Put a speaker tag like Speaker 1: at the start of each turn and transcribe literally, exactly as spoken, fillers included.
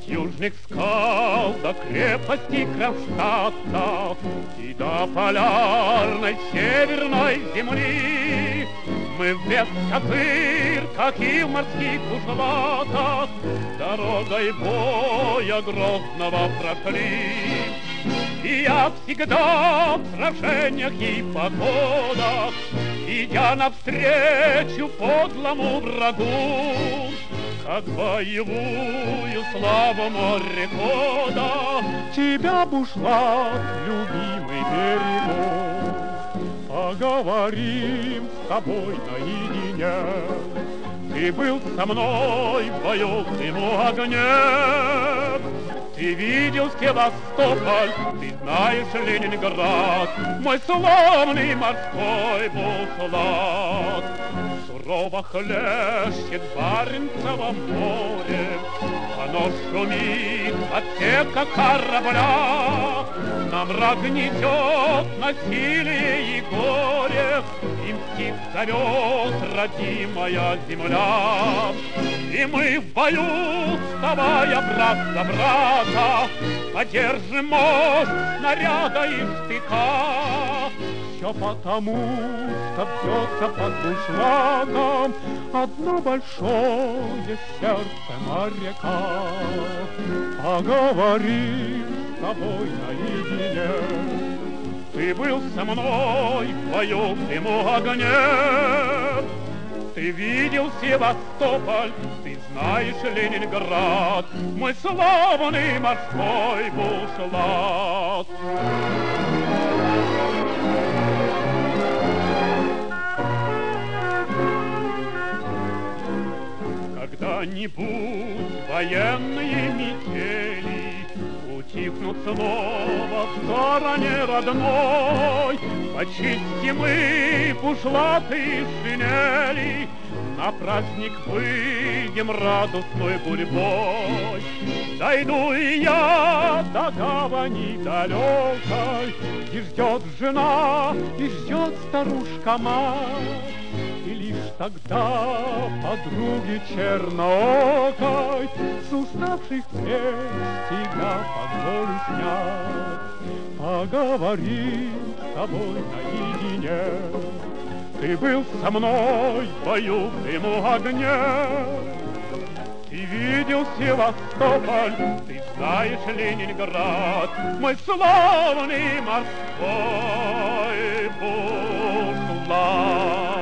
Speaker 1: От южных скал до крепости Кронштадта и до полярной северной земли мы без козырках и в морских бушлатах дорогой боя грозного прошли. И я всегда в сражениях и походах, идя навстречу подлому врагу, как боевую славу морехода, тебя, бушлат, любимый, берегу. Поговорим с тобой наедине. Ты был со мной в бою в дыму огне. Ты видел Севастополь, ты знаешь Ленинград, мой славный морской бушлат. Сурово хлещет Баренцево море, оно шумит от отсека корабля. Нам мрак несет насилие и горе, и мстит зовет родимая земля. И мы в бою, вставая брат за брата, поддержим мощь снаряда и штыка. Все потому, что бьется под бушлатом одно большое сердце моряка. Поговорим с тобой наедине. Ты был со мной в бою в дыму огне. Ты видел Севастополь, ты знаешь Ленинград, мой славный морской бушлат. Когда-нибудь военные метели утихнут снова в стороне родной, почистим мы бушлаты и шинели, на праздник выйдем радостной гурьбой. Дойду и я до гавани далекой, и ждет жена, и ждет старушка-мать. И лишь тогда подруги черноокой с уставших плеч тебя позволю снять. Поговорим с тобой наедине. Ты был со мной в бою в дыму огне. Ты видел Севастополь, ты знаешь Ленинград, мой славный морской бушлат.